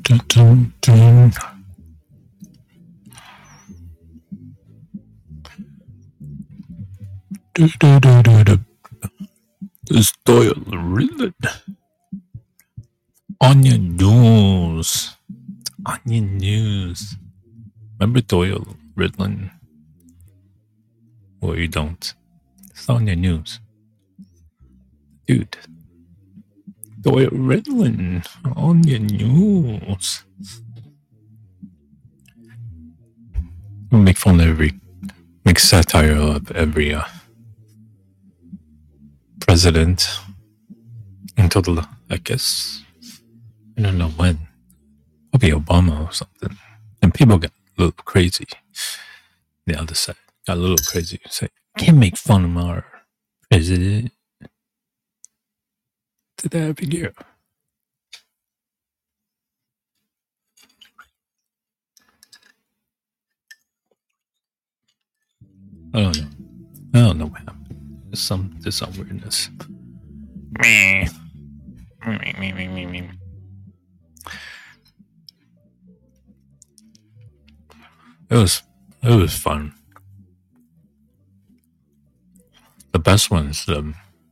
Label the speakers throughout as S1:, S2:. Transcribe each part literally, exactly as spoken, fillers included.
S1: dun, dun, dun. Du, du, du, du, du. This Doyle really Onion News. Onion News. Remember Doyle Ridlin? Well, you don't. It's Onion News. Dude. Doyle Ridlin. Onion News. We make fun of every, make satire of every uh, president until the, I guess, I don't know when. Probably Obama or something. And people got a little crazy. The other side got a little crazy. Say, can't make fun of our president. Did that every year? I don't know. I don't know what happened. There's some, there's some weirdness. Me. Me, me, me, me, me. It was, it was fun. The best one is um,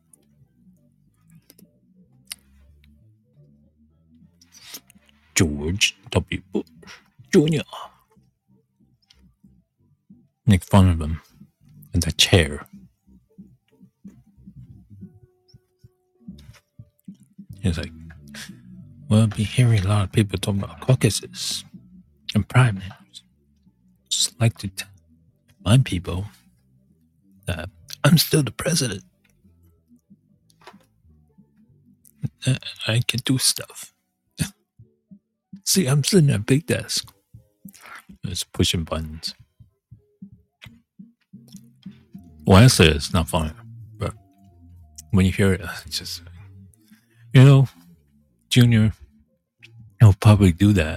S1: George W. Bush Junior Make fun of him in the chair. He's like, well, I'll be hearing a lot of people talking about caucuses and primaries. Just like to tell my people that I'm still the president. I can do stuff. See, I'm sitting at a big desk. Just pushing buttons. Well, I say it's not funny, but when you hear it, it's just, you know, Junior, he'll probably do that.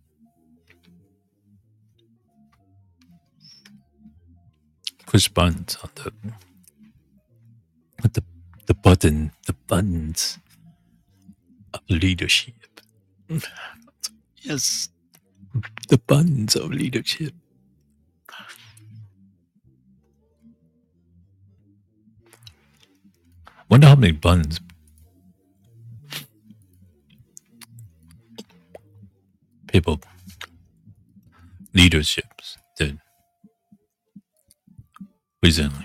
S1: Push buttons on the, with the, the button, the buttons of leadership. Yes, the buttons of leadership. Wonder how many buttons people, leaderships did recently.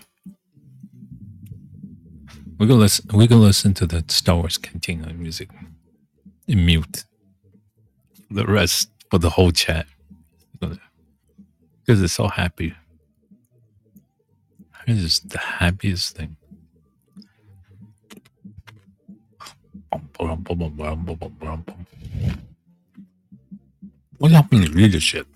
S1: We can listen. We can listen to the Star Wars Cantina music in mute. The rest for the whole chat because it's so happy. It's just the happiest thing. What happened to leadership?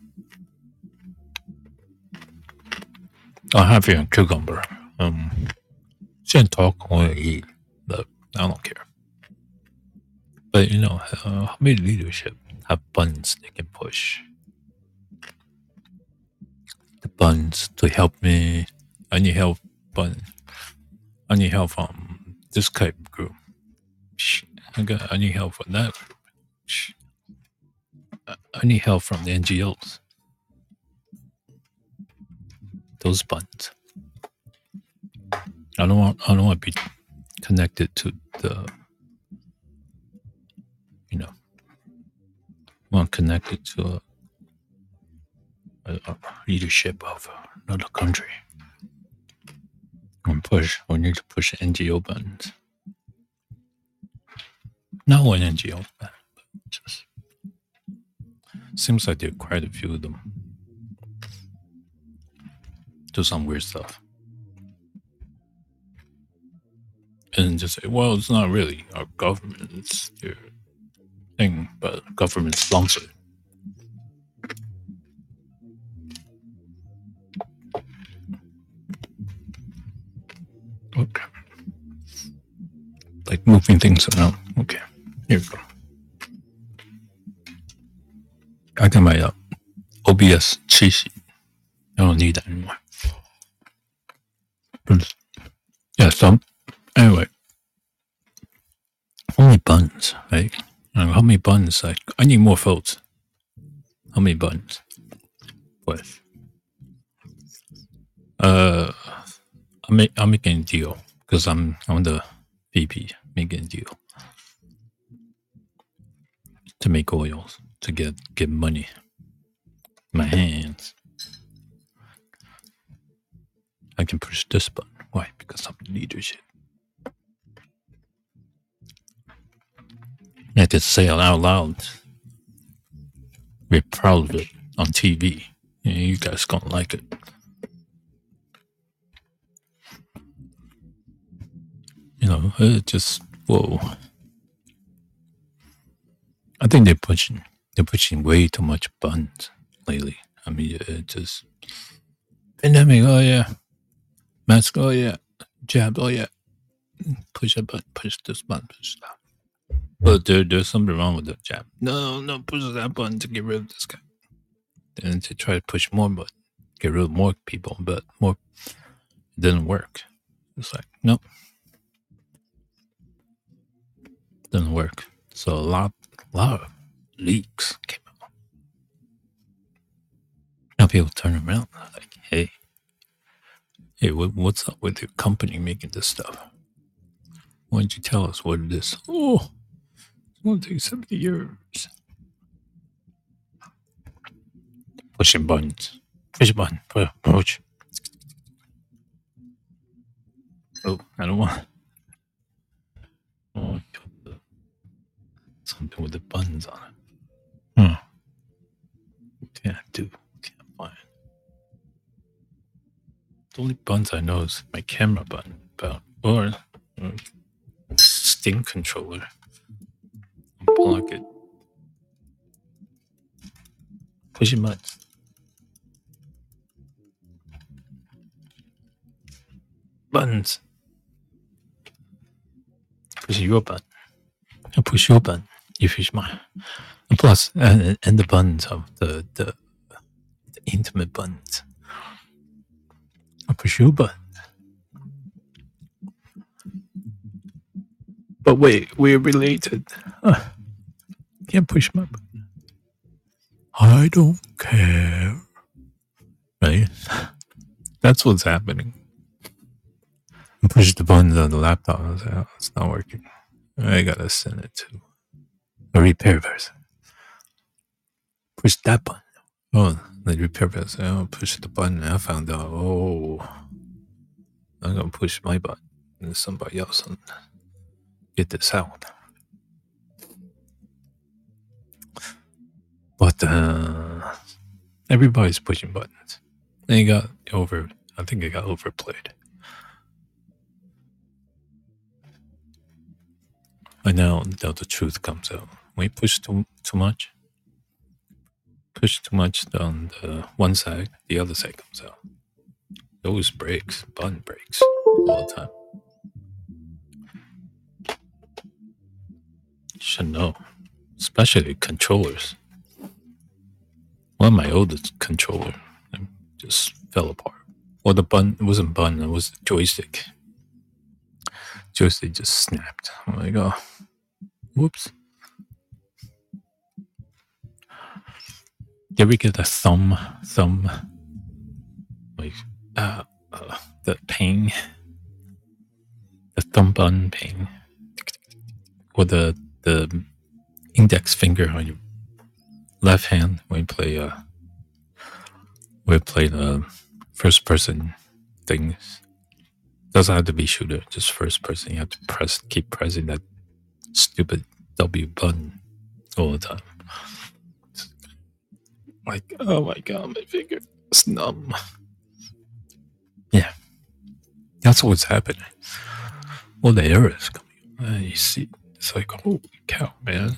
S1: I have here a cucumber. Um, shouldn't talk or eat, but I don't care. But you know, uh, how many leadership have buttons they can push? The buttons to help me. I need help button. I need help from this type of group. I got. I need help from that group. I need help from the N G Os. Those buttons. I don't want. I don't want to be connected to the. You know. I want connected to a, a leadership of another country. And push. We need to push N G O buttons. Not one N G O button, but just seems like there are quite a few of them. Do some weird stuff. And just say, well, it's not really our government, it's their thing, but government sponsor it. Okay. Like moving things around. Okay. Here we go. I got my uh, O B S cheat sheet. I don't need that anymore. Yeah, so anyway, only buttons, right? I Damn, how many buttons? I, I need more votes. How many buttons? What? Uh, I'm, make, I'm making a deal because I'm I'm the V P making a deal to make oils to get get money. My hands. I can push this button. Why? Because I'm leadership. I can say it out loud. We're proud of it on T V. Yeah, you guys gonna like it. You know, it just whoa. I think they're pushing. They're pushing way too much buttons lately. I mean, it just pandemic. Oh yeah, mask. Oh yeah, jab. Oh yeah, push that button. Push this button. Push that. But there, there's something wrong with the jab. No, no, push that button to get rid of this guy. Then to try to push more button, get rid of more people, but more it didn't work. It's like nope, didn't work. So a lot, a lot of leaks came out. Now people turn around like, hey, hey, what, what's up with your company making this stuff? Why don't you tell us what it is? Oh, it's going to take seventy years. Pushing buttons. Push a button. Push. Oh, I don't want. Oh, something with the buttons on it. Hmm. What can I do? Can't find. The only buttons I know is my camera button, but or uh, Steam controller. Unplug it. Pushing buttons. Buttons. Push your button. I push your button. You push mine. And plus, and, and the buttons of the, the the intimate buttons. I push your button. But wait, we're related. Uh, can't push my button. I don't care. Right? That's what's happening. I push the buttons on the laptop. I was like, oh, it's not working. I gotta send it to a repair person. Push that button. Oh, the repair person. Oh, push the button. I found out. Oh, I'm gonna push my button. And somebody else and get this out. But uh, everybody's pushing buttons. And it got over. I think it got overplayed. I know now the truth comes out. When you push too too much, push too much on the one side, the other side comes out. It always breaks. Button breaks all the time. You should know, especially controllers. One of my oldest controller just fell apart. Well, the button it wasn't button; it was the joystick. Joystick just snapped. I'm like, oh, whoops. Did we get a thumb? Thumb? Like, uh, uh the ping, the thumb button ping, or the the index finger on your left hand when you play uh when you play the first person things. Doesn't have to be shooter, just first person. You have to press, keep pressing that stupid W button all the time. Like, oh my god, my finger is numb. Yeah, that's what's happening. All the errors coming. Uh, you see, it's like, holy cow, man.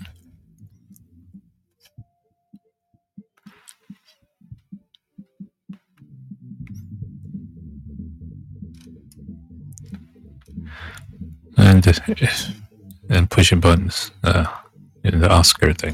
S1: And and pushing buttons, uh, in the Oscar thing.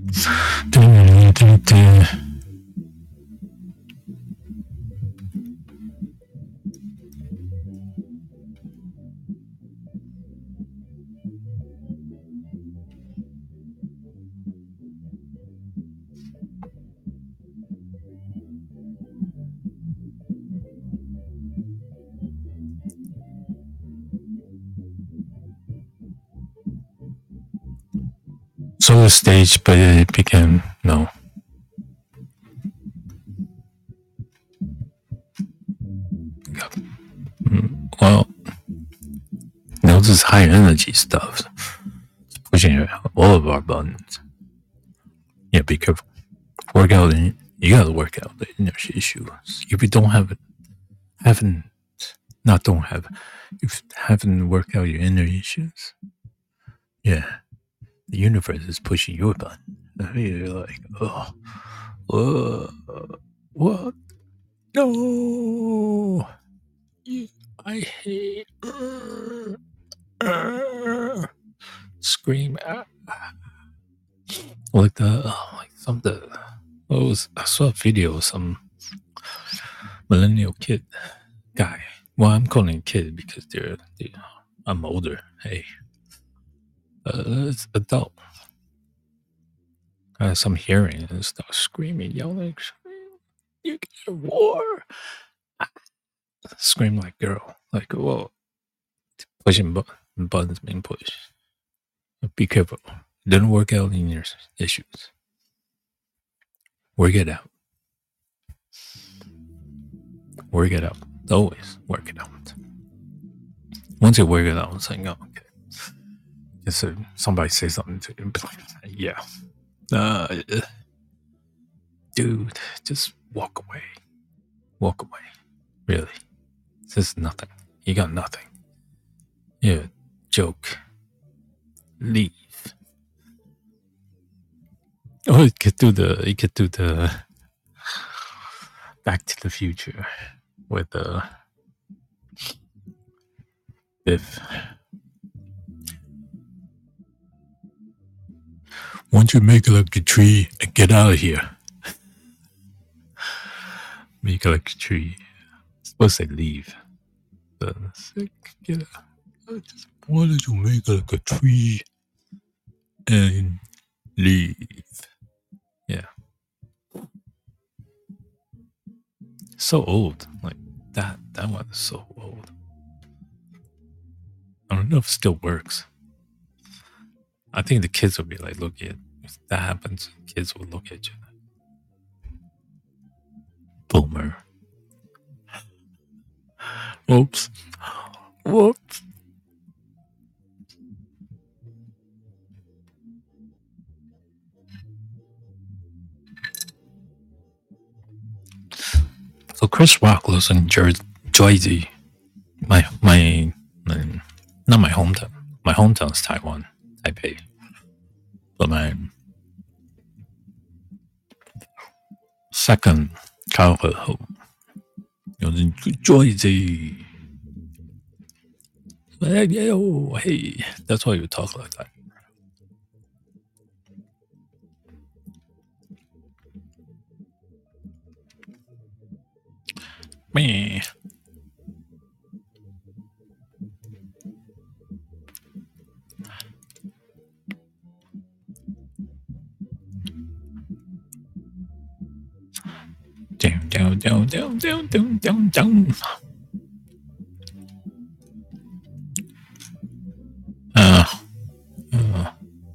S1: So the stage, but it became no. Well, no, this is high energy stuff. It's pushing all of our buttons. Yeah, be careful. Work out. You gotta work out the energy issues. If you don't have it, haven't not don't have, if you haven't worked out your inner issues, yeah, the universe is pushing your button. You're like, oh, oh what? No, I hate. Uh, uh, scream. Uh, like the, oh, like some the. Oh, was, I saw a video of some millennial kid guy. Well, I'm calling him kid because they're, they, I'm older. Hey, uh, it's adult. Uh, some hearing and start screaming, yelling, "You get a war!" Scream like girl, like whoa, pushing bu- buttons being pushed. Be careful. Don't work out in your issues. Work it out. Work it out. Always work it out. Once you work it out, it's like, oh, okay. Just uh, somebody say something to you, yeah. Uh, dude, just walk away. Walk away. Really. This is nothing. You got nothing. Yeah, joke. Leave. Oh, you could do the, you could do the Back to the Future with uh, Biff. Once you make it like a tree and get out of here. Make it like a tree. It's supposed to say leave. But get out. I just wanted to make it like a tree and leave. Yeah. So old. Like that that one is so old. I don't know if it still works. I think the kids will be like, look at, if that happens, kids will look at you. Boomer. Whoops. Whoops. So Chris Rock lives in Jer- Jersey. My, my, my, not my hometown. My hometown is Taiwan, Taipei. But my second childhood home was in Jersey. Oh, hey, that's why you talk like that. Me. Down, down, down, down, down, down, down, down. Uh, uh.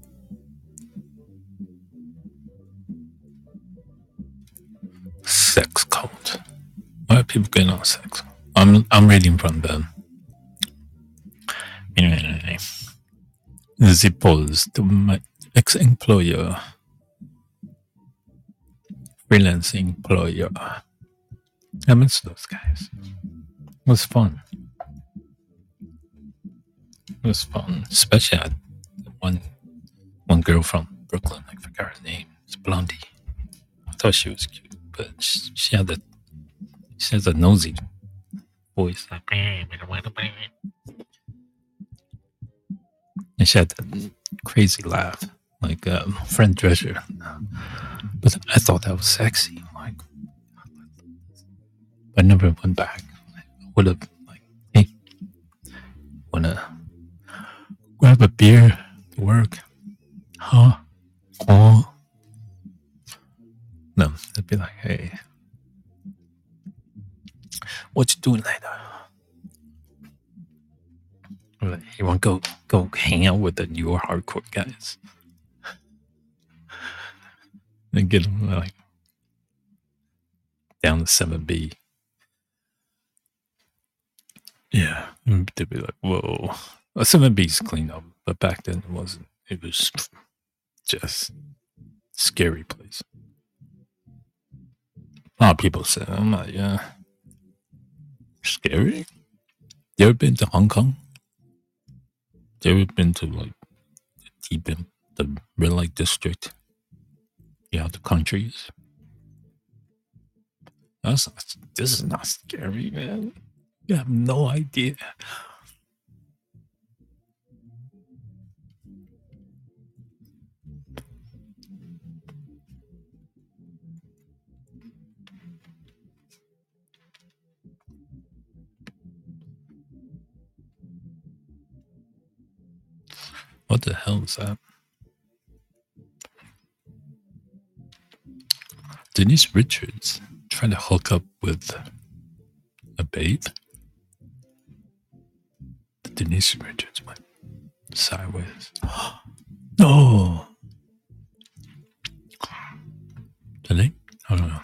S1: Sex cult. Why are people getting on sex? I'm I'm reading from the Zippos, to my ex-employer, freelance employer. I miss those guys. It was fun. It was fun, especially at one one girl from Brooklyn. I forgot her name. It's Blondie. I thought she was cute, but she, she had the she has a nosy voice, like, and she had that crazy laugh, like um, Fran Drescher. But I thought that was sexy. Like, I never went back. I would have like, hey, wanna grab a beer to work? Huh? Oh, no. I'd be like, hey, what you doing later? Or like, you want to go go hang out with the newer hardcore guys? And get them like down to seven B. Yeah, and they'd be like, whoa. Well, seven B's cleaned up, but back then it wasn't. It was just scary place. A lot of people say, I'm like, yeah, scary? You ever been to Hong Kong? You ever been to like deep in the red light district? Yeah, the countries. That's not, this is not scary, man. You have no idea. What the hell is that? Denise Richards trying to hook up with a babe? Denise Richards went sideways. No. Did they? I don't know.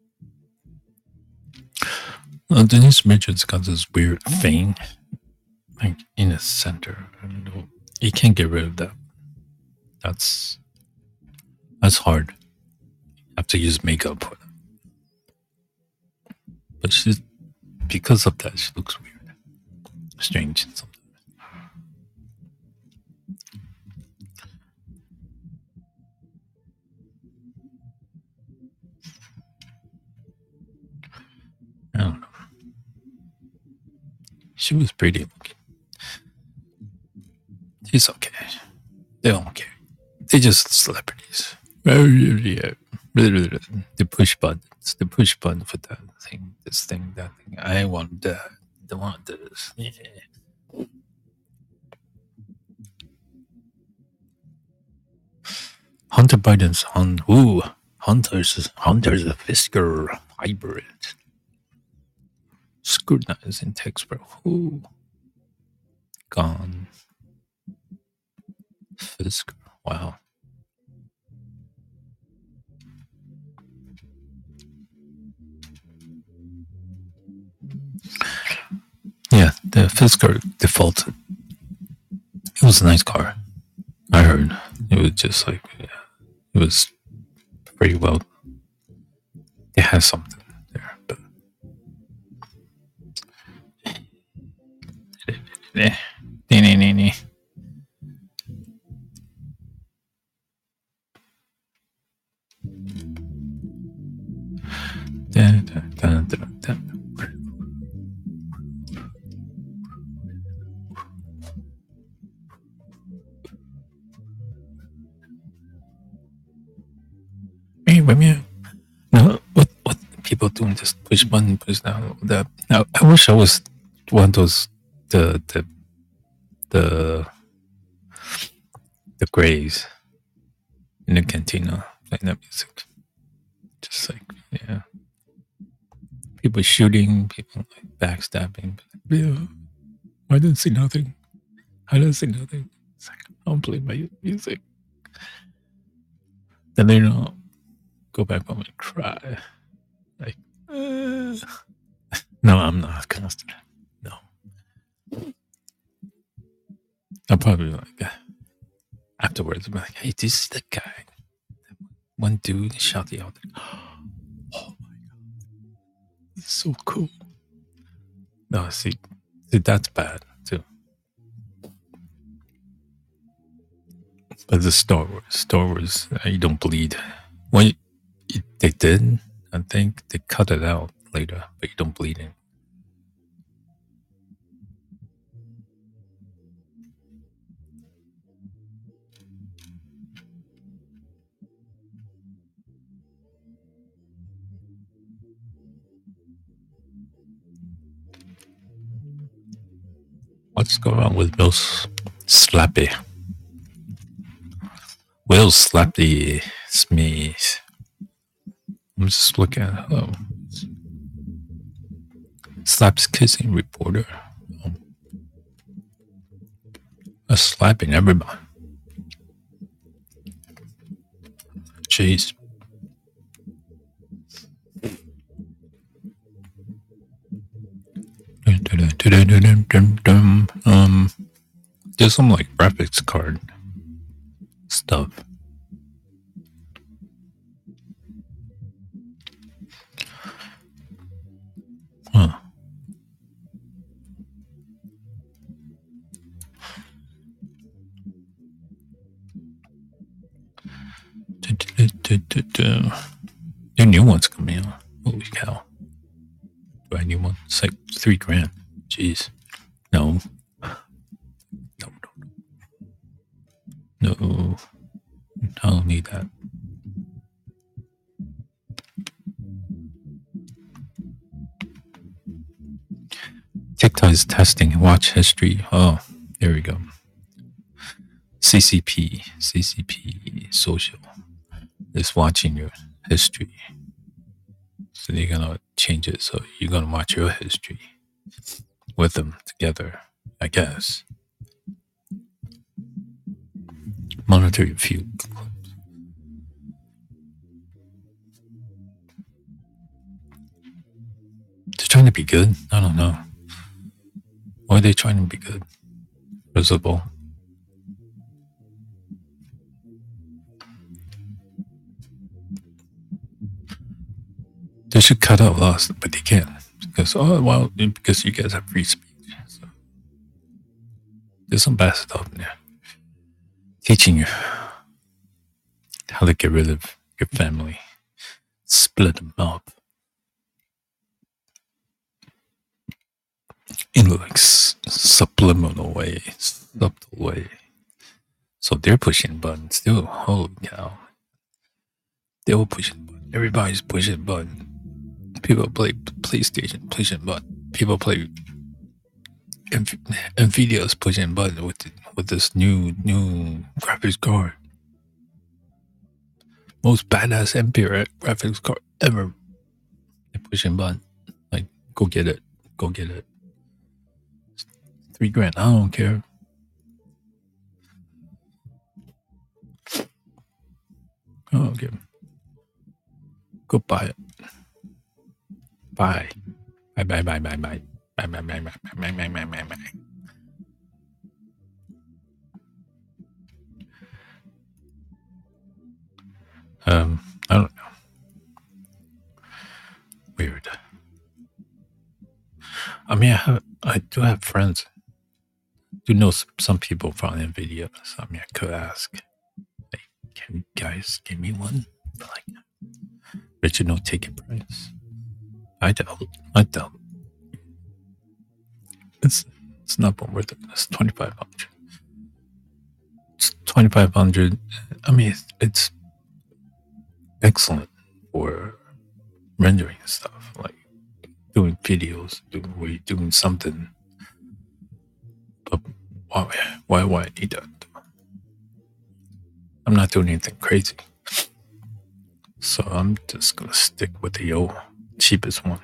S1: Well, Denise Richards got this weird thing like in the center. I don't know. You can't get rid of that. That's that's hard. You have to use makeup for that. But she's because of that, she looks weird. Strange and something. I don't know. She was pretty looking. She's okay. They don't care. They're just celebrities. The push buttons. The push button for that thing, this thing, that thing. I want that. I want this. Yeah. Hunter Biden's on. Ooh, Hunter's Hunter's a Fisker hybrid. Scrutinizing text, bro. Ooh, gone. Fisker. Wow. Yeah, the Fisker defaulted. It was a nice car. I heard it was just like yeah, it was pretty well. It has something there, but eh, nee, nee, nee, nee. Dun, dun, dun, dun, dun. No, what what people doing? Just push button, push down. That now, I wish I was one of those the the the the grays in the cantina playing that music. Just like yeah, people shooting, people like backstabbing. Yeah, I didn't see nothing. I didn't see nothing. It's like I don't play my music. Then they don't go back home and cry. Like, uh, no, I'm not gonna. No, I'll probably like afterwards. I'm like, hey, this is the guy. One dude shot the other. Oh my god, it's so cool. No, see, see, that's bad too. But the Star Wars, Star Wars, uh, you don't bleed. When you, you, they did, I think they cut it out later, but you don't bleed in. go on with Will Slappy? Will Slappy Smith. I'm just looking at oh. Slaps kissing reporter. Oh. A slapping everybody. Jeez. Um, there's some like graphics card stuff. Huh. There new ones coming out. Holy cow. Do I need one? It's like three grand. Jeez. No. No, no, no. I don't need that. TikTok is testing watch history. Oh, there we go. C C P, C C P social is watching your history. So they're going to change it. So you're going to watch your history with them together, I guess. Monitor your few clips. They're trying to be good. I don't know. Why are they trying to be good? Visible. They should cut out loss, but they can't. Because, oh, well, because you guys have free speech. So there's some bad stuff in there. Teaching you how to get rid of your family. Split them up. In like s- subliminal way, subtle way. So they're pushing buttons still. Holy cow. They were pushing buttons. Everybody's pushing buttons. People play PlayStation, pushing button. People play Nvidia's pushing button with the, with this new new graphics card. Most badass Nvidia graphics card ever. They're pushing button. Like, go get it. Go get it. Three grand. I don't care. Oh, okay. Go buy it. Bye. Bye bye bye bye bye. Bye bye bye bye bye bye bye bye bye. Um, I don't know. Weird. I mean, I have, I do have friends. Do know some people from Nvidia. So I mean, I could ask. Like, can you guys give me one? Like, original ticket price. I doubt. I doubt. It's it's not worth it. It's twenty five hundred. It's twenty five hundred. I mean, it's, it's excellent for rendering stuff, like doing videos, doing where you're doing something. But why? Why? Why I need that? I'm not doing anything crazy, so I'm just gonna stick with the old cheapest one,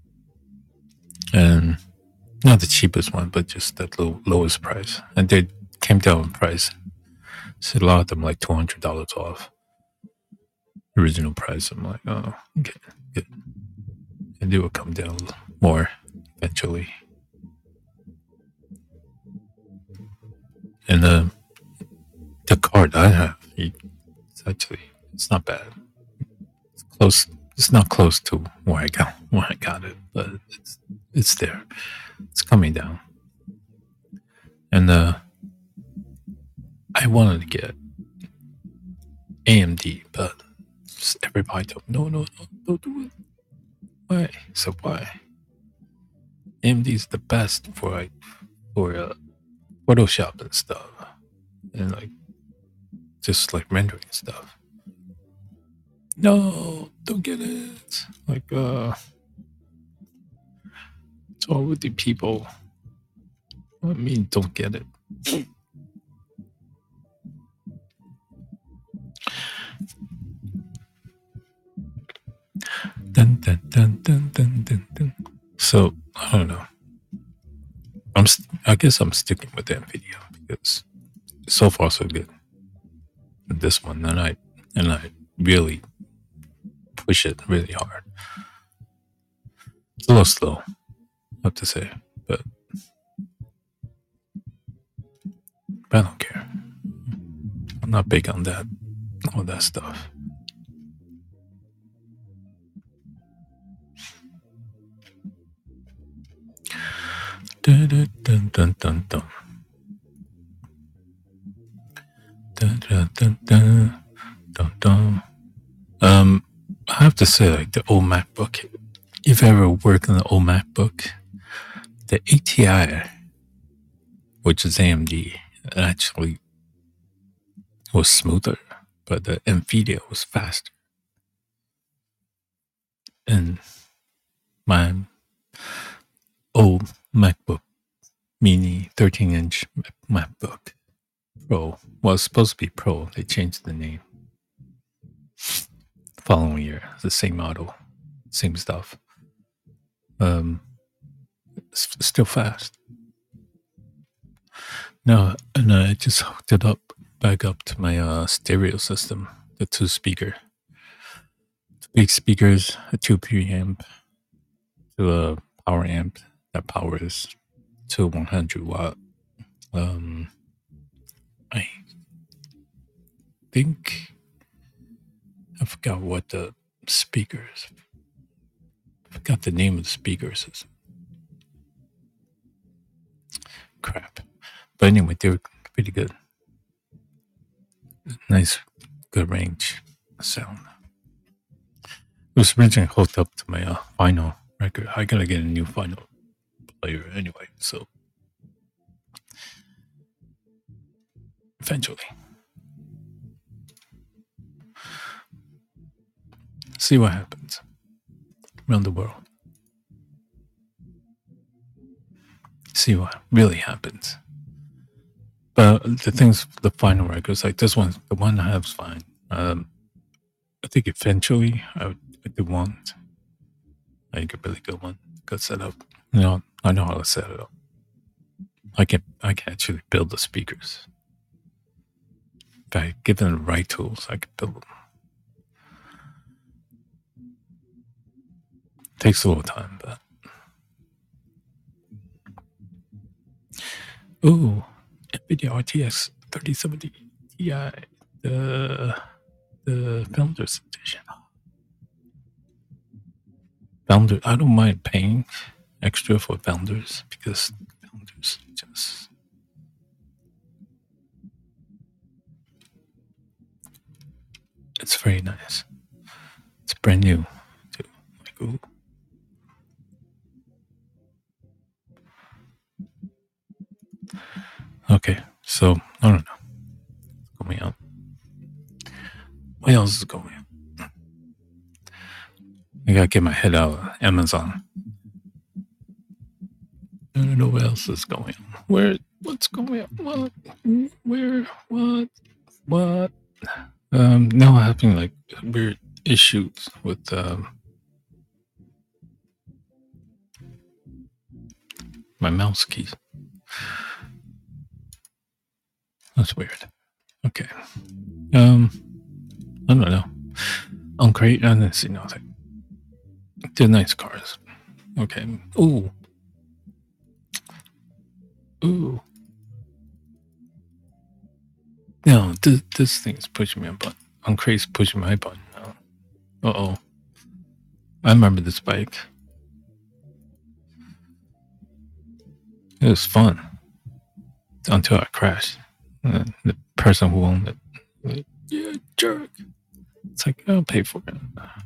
S1: and not the cheapest one, but just the low, lowest price. And they came down in price. So a lot of them like two hundred dollars off original price. I'm like, oh, okay, good. And they will come down more eventually. And the the card I have, it's actually it's not bad. It's close. It's not close to where I got where I got it, but it's it's there. It's coming down. And uh, I wanted to get A M D, but everybody told me, no, no, no, don't do it. Why? So why? A M D is the best for like for uh, Photoshop and stuff, and like just like rendering stuff. No, don't get it. Like uh, it's all with the people. I mean, don't get it. Dun, dun, dun, dun, dun, dun, dun. So I don't know. I'm. St- I guess I'm sticking with that video because so far so good. This one, and I and I really push it really hard. It's a little slow, I have to say, but, but I don't care. I'm not big on that, all that stuff. Dun, dun, dun, dun, dun, dun. Dun, dun, dun, dun, dun, dun. Um, I have to say, like the old MacBook. If you ever worked on an old MacBook, the A T I, which is A M D, actually was smoother, but the NVIDIA was faster. And my old MacBook Mini thirteen inch MacBook Pro was supposed to be Pro. They changed the name. Following year, the same model, same stuff. Um, it's still fast. No, and I just hooked it up back up to my uh, stereo system, the two speaker, two big speakers, a two preamp to a power amp that powers to one hundred watt. Um, I think I forgot what the speakers. I forgot the name of the speakers. Crap. But anyway, they were pretty good. Nice, good range sound. It was originally hooked up to my uh, vinyl record. I gotta get a new vinyl player anyway, so eventually. See what happens around the world. See what really happens. But the things, the final records, like this one, the one I have is fine. Um, I think eventually I would I do want like a really good one, good setup. You know, I know how to set it up. I can I can actually build the speakers. If I give them the right tools, I can build them. Takes a little time, but ooh, NVIDIA R T X thirty seventy Ti, the the Founders Edition. Founder, I don't mind paying extra for Founders because Founders just it's very nice. It's brand new too. Like ooh. Okay, so I don't know. It's going out. What else is going on? I gotta get my head out of Amazon. I don't know what else is going on. Where? What's going on? What? Where? What? What? Um, now I'm having like weird issues with um, my mouse keys. That's weird. Okay. Um, I don't know. On Crate, I didn't see nothing. They're nice cars. Okay. Ooh. Ooh. No, this, this thing is pushing me a button. On Crate's pushing my button now. Uh oh. I remember this bike. It was fun until I crashed. Uh, the person who owned it, like, yeah, jerk. It's like, I'll pay for it.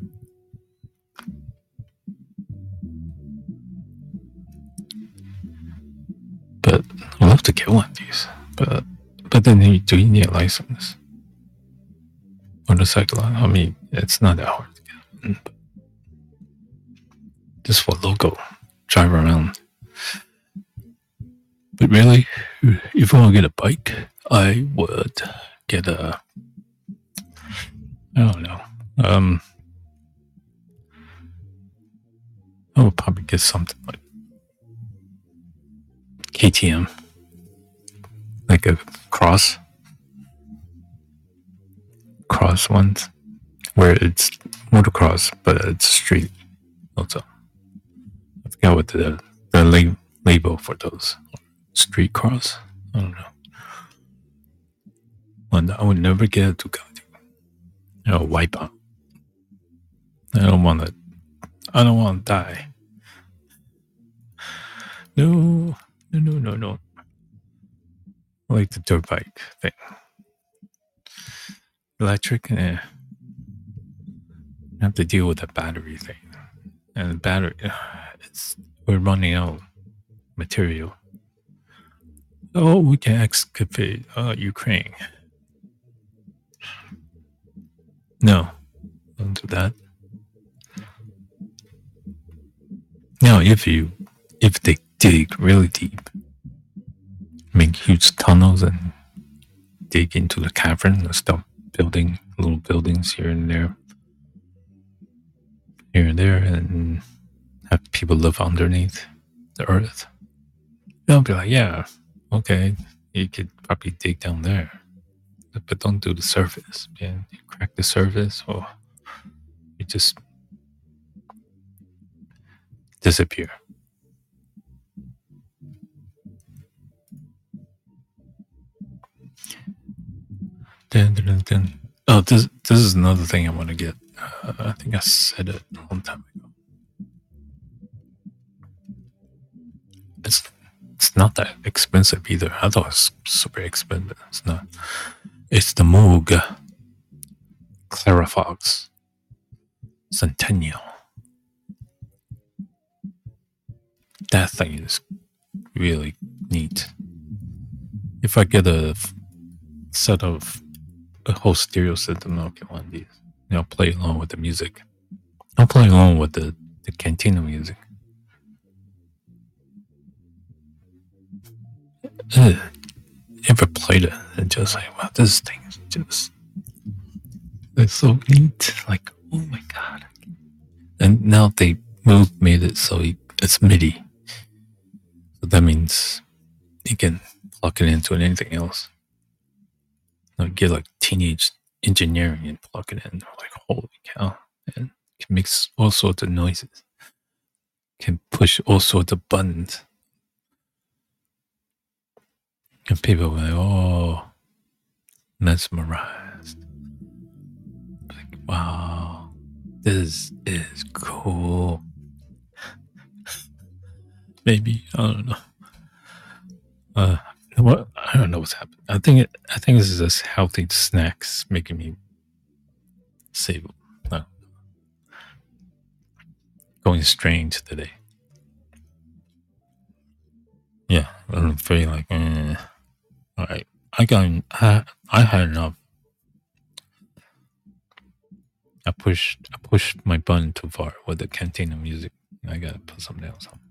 S1: But I'd love to get one of these. But but then you, do you need a license? Motorcycle, I mean, it's not that hard to get. But just for local, drive around. But really, if I want to get a bike, I would get a. I don't know. Um, I would probably get something like K T M, like a cross, cross ones, where it's motocross, but it's street also. I forgot what the the lab, label for those street cross. I don't know. And I would never get a Ducati. You know, wipe out. I don't want to. I don't want to die. No, no, no, no, no. I like the dirt bike thing. Electric, eh. You have to deal with the battery thing. And the battery, it's, we're running out of material. Oh, we can excavate uh, Ukraine. No, don't do that. No, if you, if they dig really deep, make huge tunnels and dig into the cavern and start building little buildings here and there, here and there, and have people live underneath the earth. They'll be like, yeah, okay, you could probably dig down there, but don't do the surface. Yeah, you crack the surface, or you just disappear. Dun, dun, dun, dun. Oh, this this is another thing I want to get. Uh, I think I said it a long time ago. It's it's not that expensive either. I thought it was super expensive. It's not. It's the Moog Clarifox Centennial. That thing is really neat. If I get a set of a whole stereo system, I'll get one of these. You know, play along with the music. I'll play along with the, the Cantina music. Ugh. Ever played it and just like, wow, this thing is just, it's so neat. Like, oh my god. And now they moved, made it so it's MIDI. So that means you can plug it into anything else. Like get like teenage engineering and plug it in. Like, holy cow. And can mix all sorts of noises. Can push all sorts of buttons. And people were like, oh, mesmerized. Like, wow, this is cool. Maybe, I don't know. Uh, what I don't know what's happening. I think it, I think this is just healthy snacks making me say, no, going strange today. Yeah, I'm feeling like, eh. All right, I got, I, I had enough. I pushed, I pushed my button too far with the Cantina music. I gotta put something else on.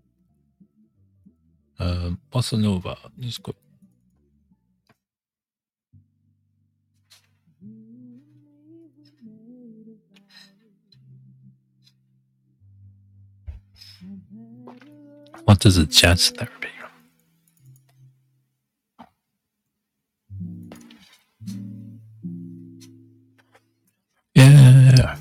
S1: Uh, Bossa Nova, let's go. What is a jazz therapy? Yeah.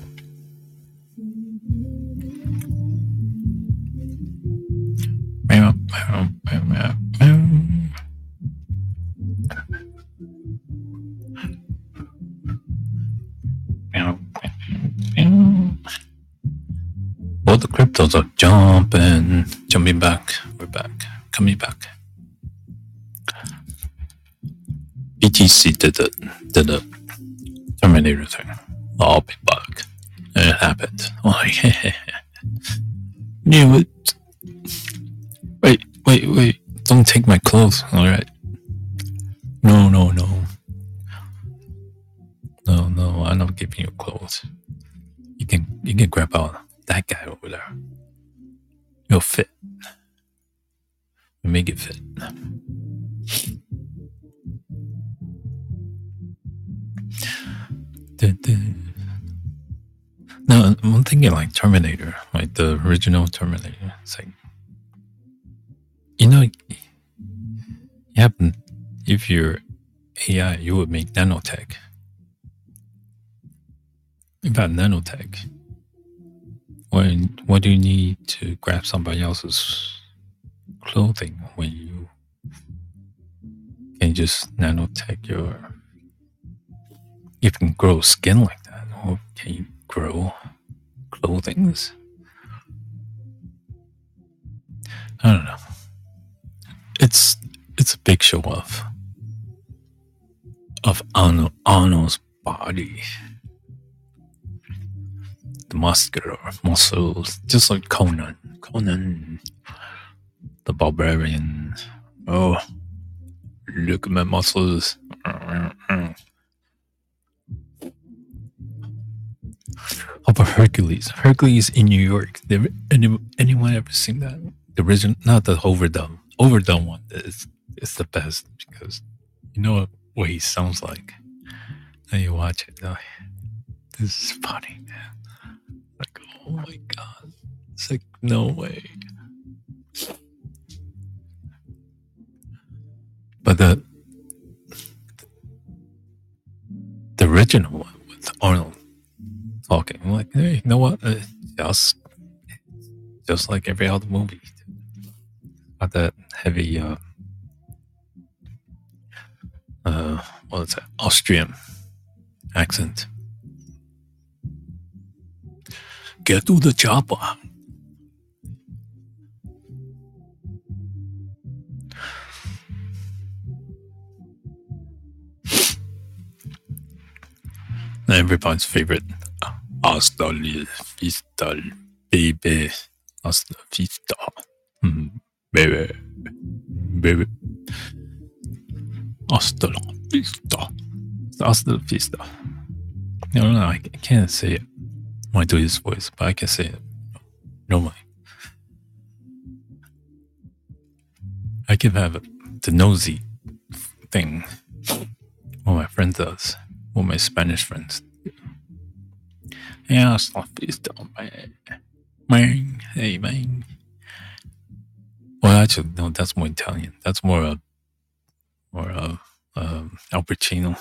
S1: All the cryptos are jumping, jumping back. We're back, coming back. B T C did it, did the Terminator thing. I'll be back. And it happened. Oh, yeah. Knew it. Wait, wait, wait. Don't take my clothes, alright? No, no, no. No, no, I'm not giving you clothes. You can, you can grab out that guy over there. You'll fit. and make it fit. Now, I'm thinking like Terminator, like the original Terminator. It's like, you know, you happen, if you're A I, you would make nanotech. About nanotech, when what do you need to grab somebody else's clothing when you can just nanotech your? You can grow skin like that, or can you grow clothing? I don't know. It's it's a big show off of Arnold, Arnold's body, the muscular muscles, just like Conan. Conan, the barbarian. Oh, look at my muscles. How about Hercules? Hercules in New York. Did any, anyone ever seen that? The original, not the overdone. Overdone one is is the best because you know what he sounds like. And you watch it, like, this is funny, man. Like, oh my god, it's like no way. But the the original one with Arnold talking, I'm like, hey, you know what? Uh, just just like every other movie, got that heavy, uh, uh, what is that? Austrian accent. Get to the chopper. Everybody's favorite. Hasta la vista, baby. Hasta la vista. Mm, baby. Baby. Hasta la vista. Hasta la vista. I don't know. I can't say it when I do his voice, but I can say it normally. I can have the nosy thing. What my friend does. What my Spanish friends. Yeah, hasta la vista, man. Man. Hey, man. Well, actually, no, that's more Italian. That's more of, more of um, Al Pacino.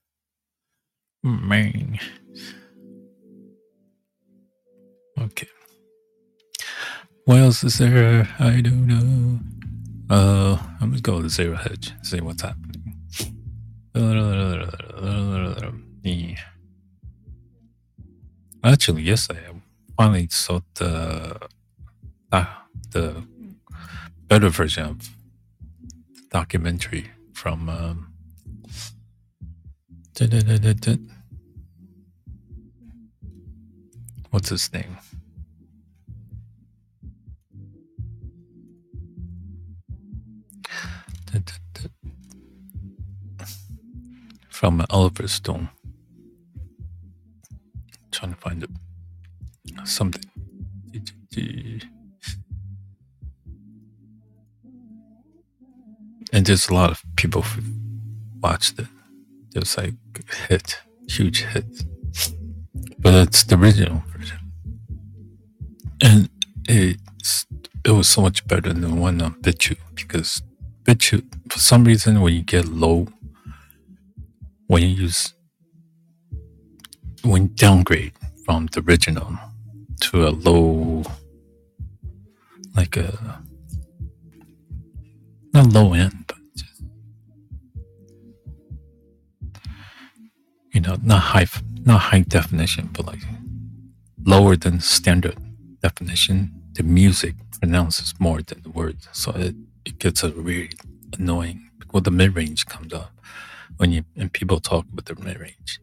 S1: Man. Okay. What else is there? I don't know. Uh, I'm gonna go to Zero Hedge, see what's happening. Actually, yesterday I finally saw the uh, the better version of the documentary from um, what's his name? From Oliver Stone. Trying to find it. Something. And there's a lot of people who watched it. There's like a hit, huge hit. But it's the original version. And it's, it was so much better than the one on BitChute because BitChute, for some reason, when you get low, when you use, when you downgrade from the original to a low, like a, not low end, but just, you know, not high, not high definition, but like lower than standard definition, the music pronounces more than the words. So it, it gets a really annoying, well, the mid range comes up when you, and people talk with the mid range.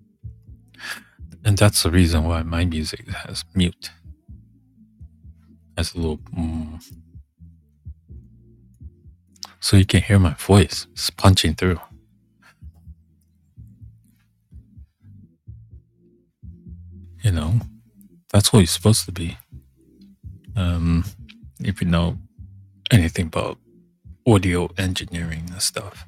S1: And that's the reason why my music has mute. Has a little, mm, so you can hear my voice. It's punching through. You know, that's what it's supposed to be. Um, if you know anything about audio engineering and stuff.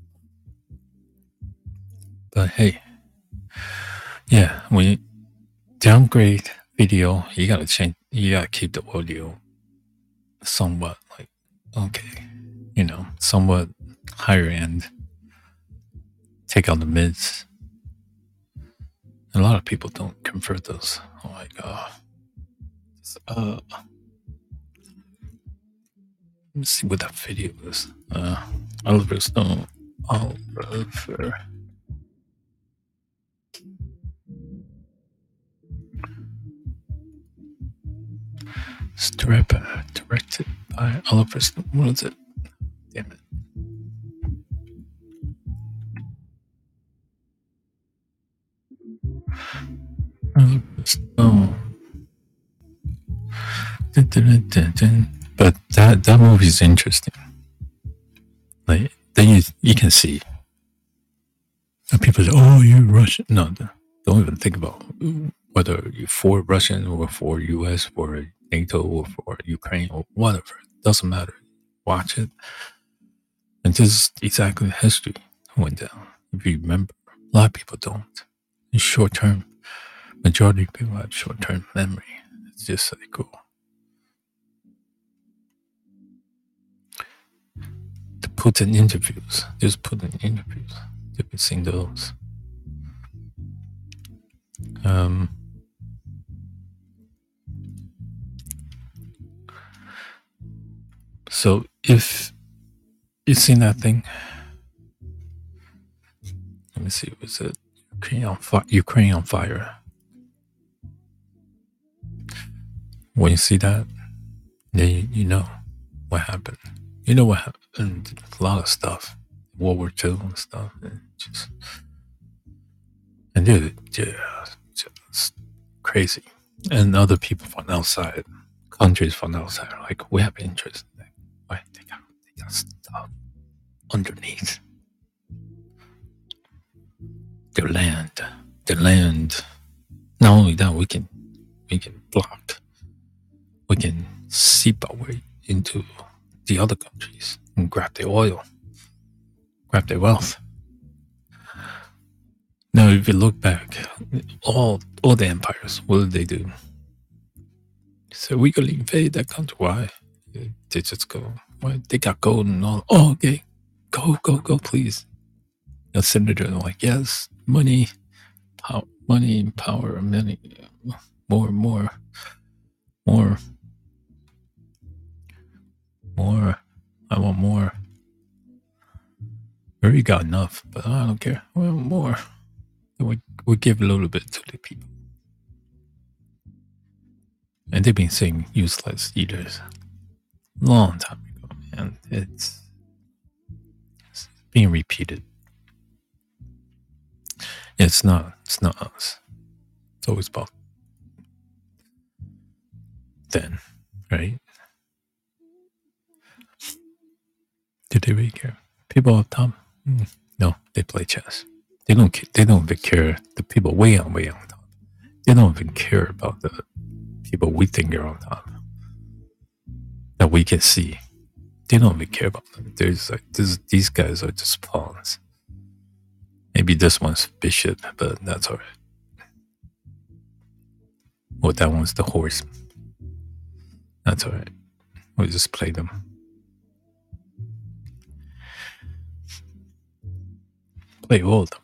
S1: But hey, yeah, when you downgrade video, you gotta change. You gotta keep the audio somewhat like okay, you know, somewhat higher end. Take out the mids. A lot of people don't convert those. Oh my god. Uh, let me see what that video is. Uh, Oliver Stone. Oliver. Strip directed by Oliver Stone. What is it? Damn it. Oliver Stone. Dun, dun, dun, dun. But that that movie is interesting. Like then you you can see. And people say, "Oh, you're Russian." No, don't even think about whether you're for Russian or for U S, for NATO or for Ukraine or whatever. Doesn't matter. Watch it, and this is exactly history went down. If you remember, a lot of people don't. In short term, majority of people have short term memory. It's just like cool. The Putin interviews. There's Putin interviews. You've been seeing those. Um, so if you've seen that thing, let me see, was it Ukraine on fire? Ukraine on fire. When you see that, then you, you know what happened. You know what happened. A lot of stuff, World War Two and stuff, and just and dude, yeah, just crazy. And other people from outside, countries from outside, are like we have interest. In that. Why they got they got stuff underneath their land, their land. Not only that, we can we can block, we can seep our way into the other countries and grab their oil, grab their wealth. Now, if you look back, all all the empires, what did they do? So we're gonna invade that country. Why? They just go. Why? They got gold and all. Oh, okay, go, go, go, please. The senator, like, yes, money, power, money, power, money, more, more, more, more. I want more. We already got enough, but I don't care. I want more. We we give a little bit to the people, and they've been saying useless eaters long time ago, and it's, it's being repeated. It's not. It's not us. It's always about then, right? Did they really care? People up top? Mm, no, they play chess. They don't. They don't even care. The people way on, way on top. They don't even care about the people we think are on top that we can see. They don't even care about them. There's like this, these guys are just pawns. Maybe this one's bishop, but that's all right. Or that one's the horse. That's all right. We just play them. Play all of them.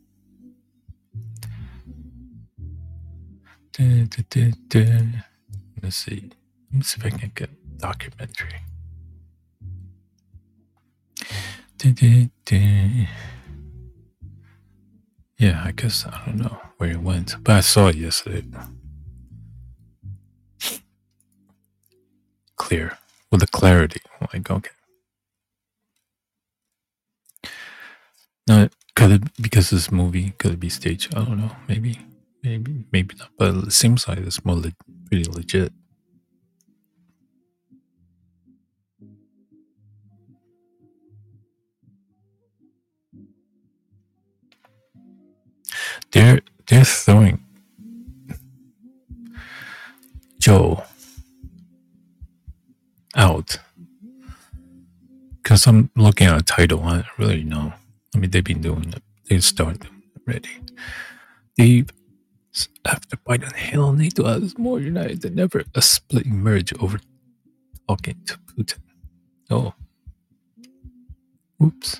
S1: Da, da, da, da. Let's see. Let me see if I can get a documentary. Da, da, da. Yeah, I guess I don't know where it went, but I saw it yesterday. Clear with the clarity. I'm like, okay. Now, could it because this movie could it be staged? I don't know. Maybe, maybe, maybe not. But it seems like it's more le- pretty legit. They're they're throwing Joe out because So I'm looking at a title. I don't really know. I mean, they've been doing it. They started already. They, after Biden, hell, NATO is more united than ever. A split emerged over talking to Putin. Oh. Oops.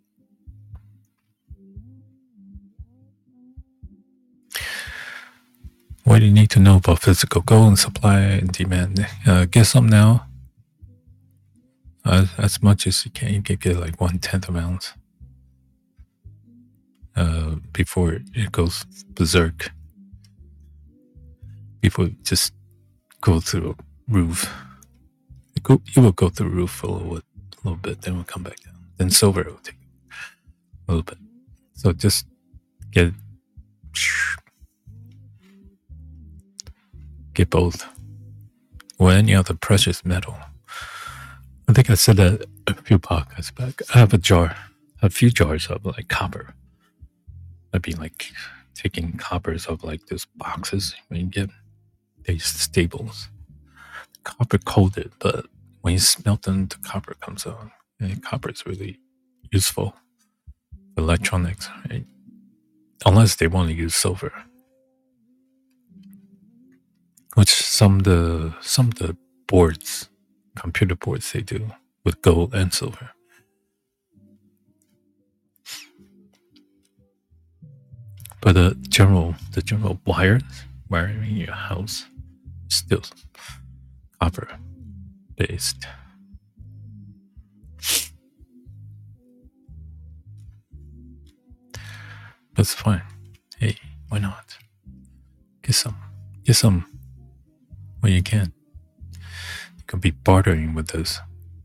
S1: What do you need to know about physical gold and supply and demand? Uh, get some now. Uh, as much as you can. You can get like one tenth of an ounce uh, before it goes berserk. Before it just go through the roof. It, go, it will go through the roof for a little, a little bit, then we'll come back down. Then silver will take a little bit. So just get get both. Or any other precious metal. I think I said that a few podcasts back. I have a jar, a few jars of like copper. I'd be like taking coppers of like those boxes when you get these staples. Copper coated, but when you smelt them, the copper comes out. And copper is really useful for electronics, right? Unless they want to use silver. Which some of the some of the boards, computer boards, they do with gold and silver. But the general the general wires wiring in your house is still copper based. That's fine. Hey, why not? Get some. Get some when you can. You can be bartering with this.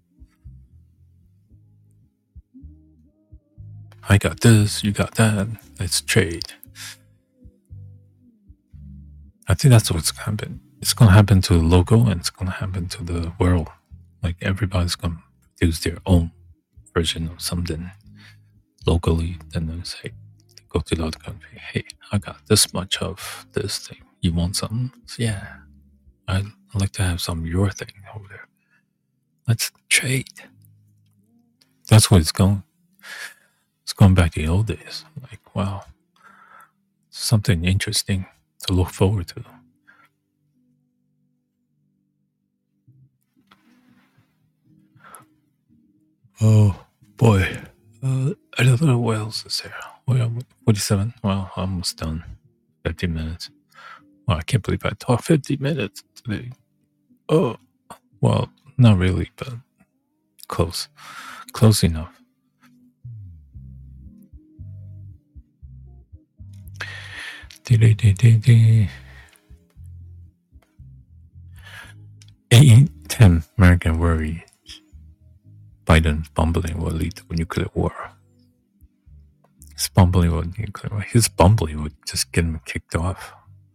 S1: I got this, you got that. Let's trade. I think that's what's going to happen. It's going to happen to the logo and it's going to happen to the world. Like everybody's going to produce their own version of something locally. Then they say, they go to the other country. Hey, I got this much of this thing. You want something? So, yeah. I'd like to have some of your thing over there. Let's trade. That's what it's going. It's going back to the old days. Like, wow. Something interesting to look forward to. Oh, boy. Uh, I don't know what else is there. Well, forty-seven. Well, almost done. fifteen minutes. Well, I can't believe I talked fifty minutes today. Oh, well, not really, but close. Close enough. eight ten American worry Biden's bumbling will lead to a nuclear war. His bumbling will nuclear war. His bumbling would just get him kicked off.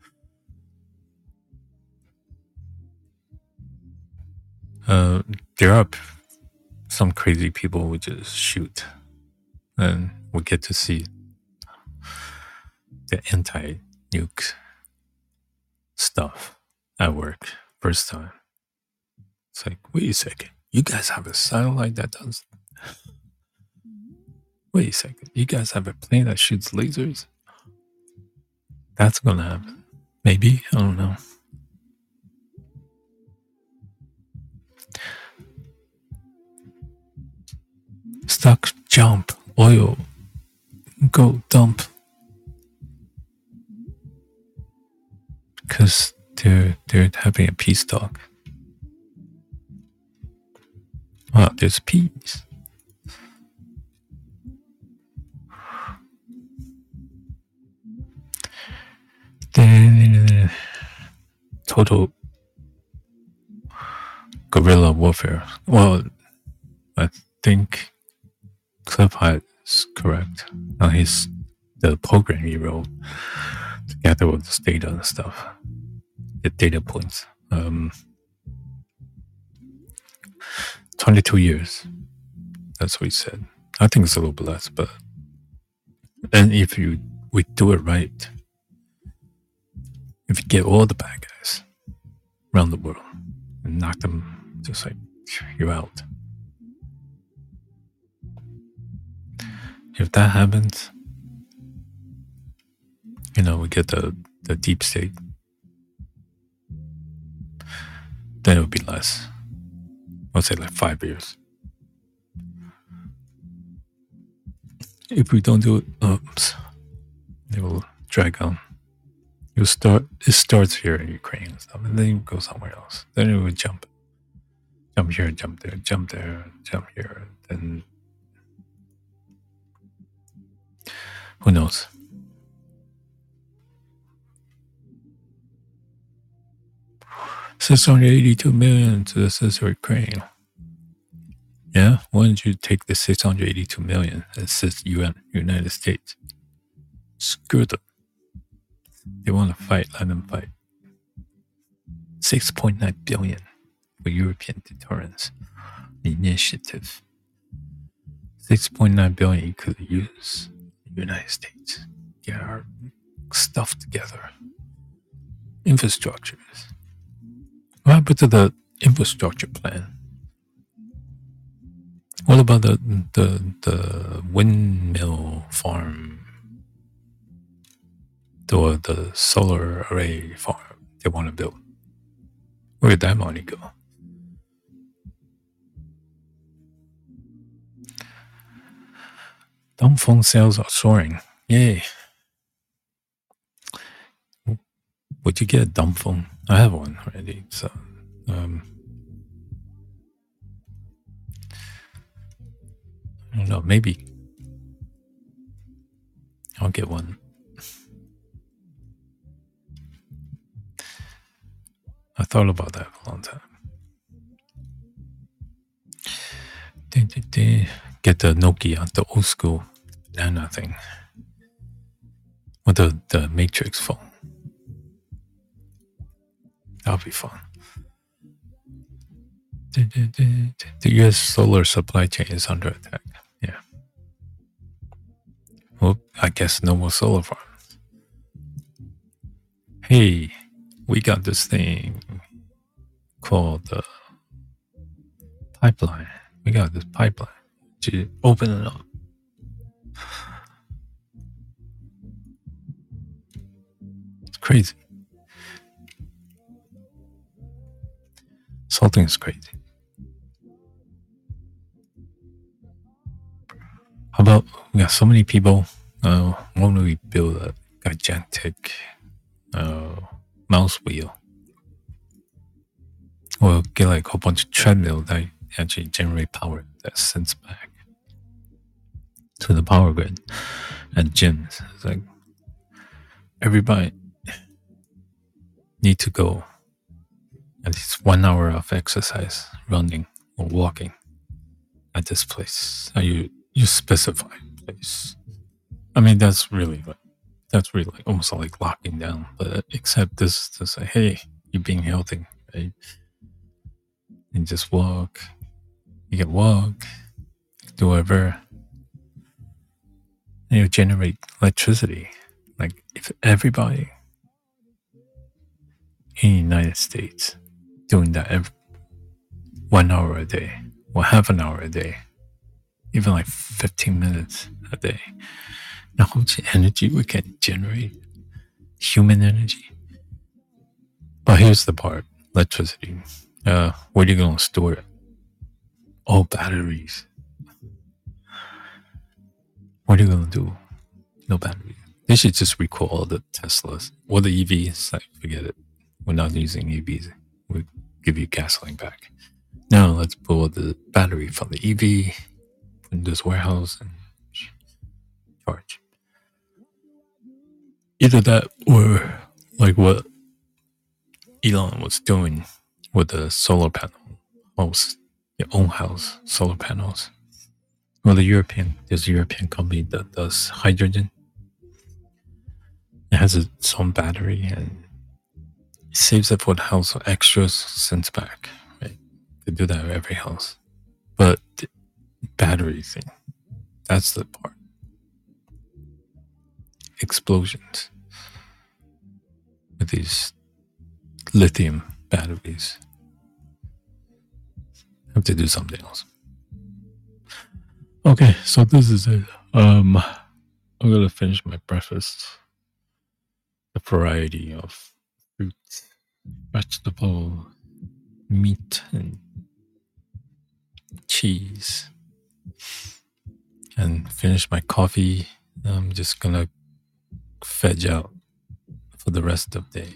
S1: Uh, there are some crazy people who just shoot, and we get to see the anti-nuke stuff at work first time. It's like, wait a second, you guys have a satellite that does. Wait a second, you guys have a plane that shoots lasers? That's gonna happen. Maybe, I don't know. Stock jump, oil, go dump. Because they're, they're having a peace talk. Wow, there's peace. Total guerrilla warfare. Well, I think Cliff is correct. Now he's the program he wrote together with this data and stuff. The data points. Um, twenty-two years. That's what he said. I think it's a little bit less, but and if you we do it right, if you get all the bad guys around the world and knock them, just like you're out. If that happens, you know, we get the, the deep state, then it would be less. Let's say like five years. If we don't do it, oops, it will drag on. You start. It starts here in Ukraine and stuff, and then you go somewhere else. Then it would jump, jump here, jump there, jump there, jump here. Then who knows? Six hundred eighty-two million to assist Ukraine. Yeah, why don't you take the six hundred eighty-two million and assist U N United States? Screw them. They want to fight, let them fight. six point nine billion for European deterrence initiative. six point nine billion you could use the United States. Get our stuff together. Infrastructures. What happened to the infrastructure plan? What about the the the windmill farm or the solar array farm they want to build? Where did that money go? Dumb phone sales are soaring. Yay. Would you get a dumb phone? I have one already, so um I don't know, maybe I'll get one. I thought about that for a long time. Get the Nokia, the old school banana thing. Or the, the Matrix phone. That'll be fun. The U S solar supply chain is under attack. Yeah. Well, I guess no more solar farms. Hey, we got this thing called the uh, pipeline. We got this pipeline. To open it up. It's crazy. Salting is crazy. How about we got so many people? Uh, why don't we build a gigantic uh, mouse wheel? Or get like a whole bunch of treadmills that actually generate power that sends back to the power grid and gyms. It's like everybody need to go at least one hour of exercise, running or walking at this place. Are you you specify place? I mean, that's really like that's really like almost like locking down. But except this to say, hey, you're being healthy, right? And just walk. You can walk, do whatever. And you generate electricity. Like if everybody in the United States doing that every one hour a day or half an hour a day, even like fifteen minutes a day, now how much energy we can generate? Human energy. But here's the part, electricity. Uh, where are you going to store it? All batteries. What are you going to do? No batteries. They should just recall all the Teslas or the E Vs. Like, forget it. We're not using E Vs. We'll give you gasoline back. Now let's pull the battery from the E V in this warehouse and charge. Either that or like what Elon was doing with the solar panel house, your own house solar panels. Well, the European, there's a European company that does hydrogen. It has its own battery and it saves it for the house, so extras sends back. Right? They do that at every house. But the battery thing, that's the part. Explosions with these lithium batteries. Have to do something else. Okay, so this is it. Um, I'm gonna finish my breakfast. A variety of fruits, vegetable, meat, and cheese. And finish my coffee. I'm just gonna veg out for the rest of the day.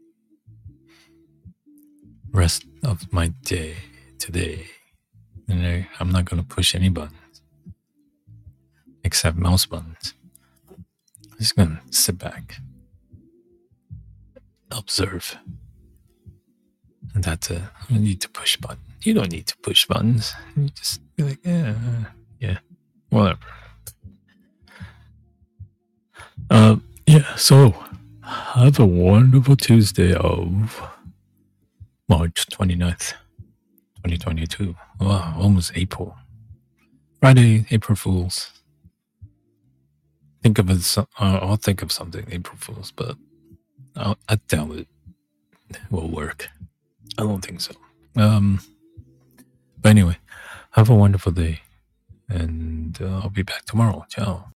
S1: Rest of my day today. And I, I'm not gonna push any buttons except mouse buttons. I'm just gonna sit back, observe, and that's it. I don't need to push buttons. You don't need to push buttons. You just be like, yeah, yeah, whatever. Uh, yeah. So have a wonderful Tuesday of March twenty-ninth, twenty twenty-two. Wow, almost April. Friday, April Fools. Think of it. Uh, I'll think of something April Fools, but I'll, I doubt it will work. I don't think so. Um, but anyway, have a wonderful day, and uh, I'll be back tomorrow. Ciao.